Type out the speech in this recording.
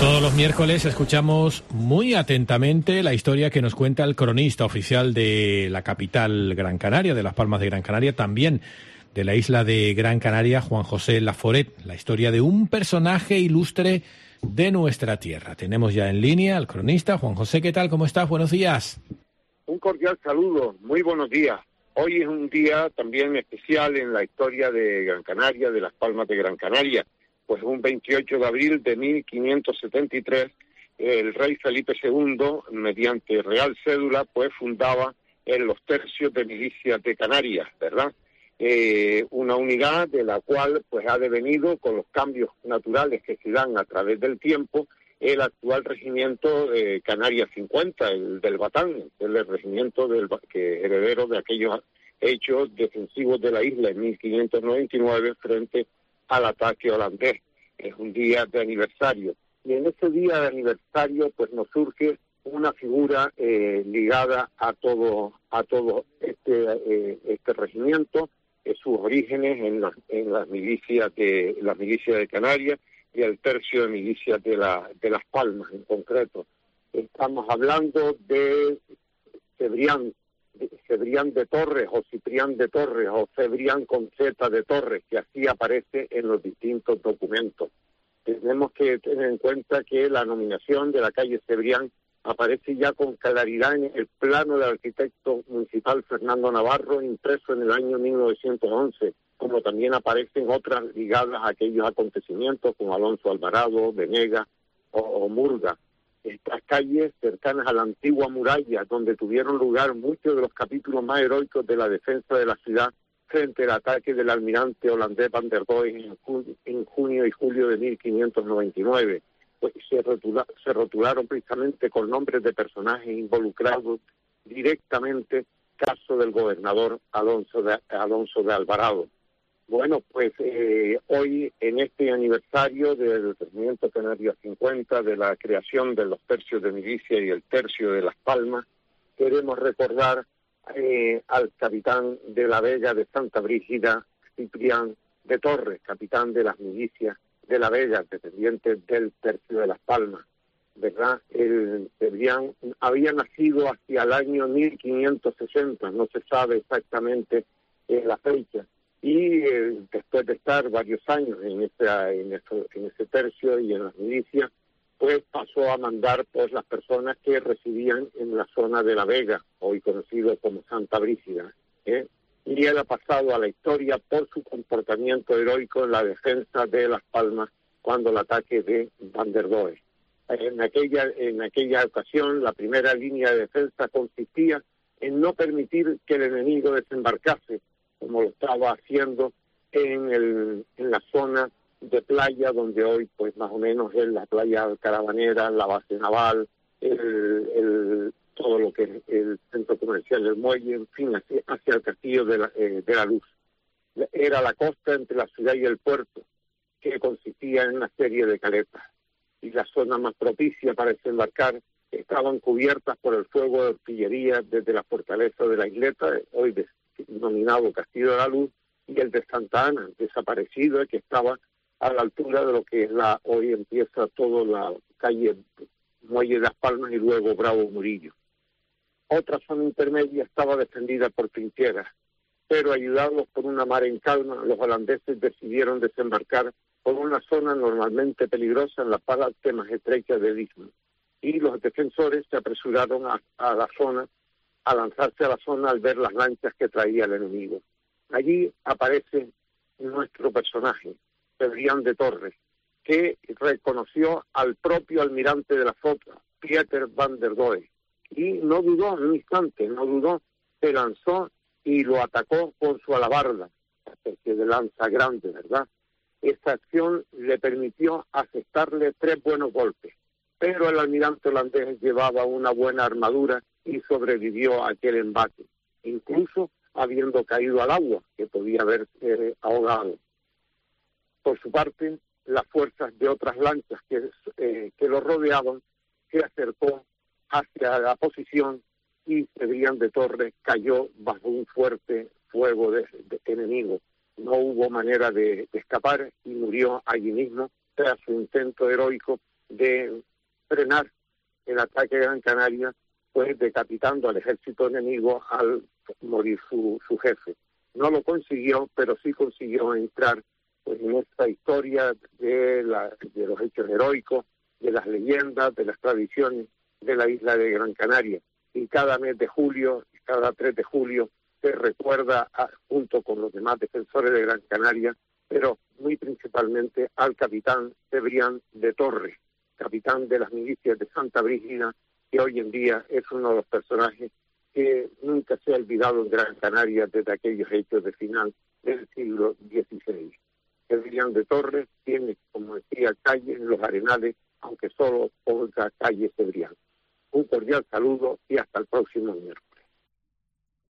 Todos los miércoles escuchamos muy atentamente la historia que nos cuenta el cronista oficial de la capital Gran Canaria, de Las Palmas de Gran Canaria, también de la isla de Gran Canaria, Juan José Laforet, la historia de un personaje ilustre de nuestra tierra. Tenemos ya en línea al cronista. Juan José, ¿qué tal? ¿Cómo estás? Buenos días. Un cordial saludo, muy buenos días. Hoy es un día también especial en la historia de Gran Canaria, de Las Palmas de Gran Canaria. Pues un 28 de abril de 1573, el rey Felipe II, mediante real cédula, pues fundaba los tercios de milicias de Canarias, ¿verdad? Una unidad de la cual pues ha devenido, con los cambios naturales que se dan a través del tiempo, el actual regimiento Canarias 50, el del Batán, el regimiento que heredero de aquellos hechos defensivos de la isla en 1599 frente al ataque holandés. Es un día de aniversario. Y en ese día de aniversario pues nos surge una figura ligada a todo este regimiento, sus orígenes en las milicias de Canarias y el tercio de milicias de Las Palmas en concreto. Estamos hablando de Cebrián de Torres o Ciprián de Torres o Cebrián con Z de Torres, que así aparece en los distintos documentos. Tenemos que tener en cuenta que la nominación de la calle Cebrián aparece ya con claridad en el plano del arquitecto municipal Fernando Navarro, impreso en el año 1911, como también aparecen otras ligadas a aquellos acontecimientos como Alonso Alvarado, Venegas o Murga. Estas calles cercanas a la antigua muralla, donde tuvieron lugar muchos de los capítulos más heroicos de la defensa de la ciudad frente al ataque del almirante holandés Van der Doy en junio y julio de 1599. Pues se rotularon precisamente con nombres de personajes involucrados directamente, caso del gobernador Alonso de Alvarado. Bueno, pues hoy, en este aniversario del regimiento Canarias 50, de la creación de los tercios de milicia y el tercio de Las Palmas, queremos recordar al capitán de la Vega de Santa Brígida, Ciprián de Torres, capitán de las milicias de la Vega, dependiente del tercio de Las Palmas, ¿verdad? El Ciprián había nacido hacia el año 1560, no se sabe exactamente la fecha, y después de estar varios años en ese tercio y en las milicias, pues pasó a mandar por las personas que residían en la zona de La Vega, hoy conocido como Santa Brígida, y él ha pasado a la historia por su comportamiento heroico en la defensa de Las Palmas cuando el ataque de Van der Doy. En aquella ocasión, la primera línea de defensa consistía en no permitir que el enemigo desembarcase, como lo estaba haciendo en la zona de playa, donde hoy pues más o menos es la playa caravanera, la base naval, todo lo que es el centro comercial del muelle, en fin, hacia el castillo de la Luz. Era la costa entre la ciudad y el puerto, que consistía en una serie de caletas, y la zona más propicia para desembarcar estaban cubiertas por el fuego de artillería desde la fortaleza de la isleta, hoy denominado Castillo de la Luz, y el de Santa Ana, desaparecido, que estaba a la altura de lo que es hoy empieza toda la calle Muelle de Las Palmas y luego Bravo Murillo. Otra zona intermedia estaba defendida por trincheras, pero ayudados por una mar en calma, los holandeses decidieron desembarcar por una zona normalmente peligrosa en la parte más estrecha del istmo, y los defensores se apresuraron a lanzarse a la zona al ver las lanchas que traía el enemigo. Allí aparece nuestro personaje, Cebrián de Torres, que reconoció al propio almirante de la flota, Pieter Van der Doy, y no dudó en un instante, se lanzó y lo atacó con su alabarda, especie de lanza grande, ¿verdad? Esta acción le permitió asestarle 3 buenos golpes, pero el almirante holandés llevaba una buena armadura y sobrevivió a aquel embate, incluso habiendo caído al agua, que podía haberse ahogado. Por su parte, las fuerzas de otras lanchas que lo rodeaban se acercó hacia la posición y Cebrián de Torres cayó bajo un fuerte fuego de enemigo. No hubo manera de escapar y murió allí mismo tras su intento heroico de frenar el ataque a Gran Canaria, pues decapitando al ejército enemigo al morir su jefe. No lo consiguió, pero sí consiguió entrar pues en esta historia de los hechos heroicos, de las leyendas, de las tradiciones de la isla de Gran Canaria. Y cada mes de julio, cada 3 de julio, se recuerda junto con los demás defensores de Gran Canaria, pero muy principalmente al capitán Cebrián de Torres, capitán de las milicias de Santa Brígida, que hoy en día es uno de los personajes que nunca se ha olvidado en Gran Canaria desde aquellos hechos de final del siglo XVI. Cebrián de Torres tiene, como decía, calle en los Arenales, aunque solo ponga calle Cebrián. Un cordial saludo y hasta el próximo miércoles.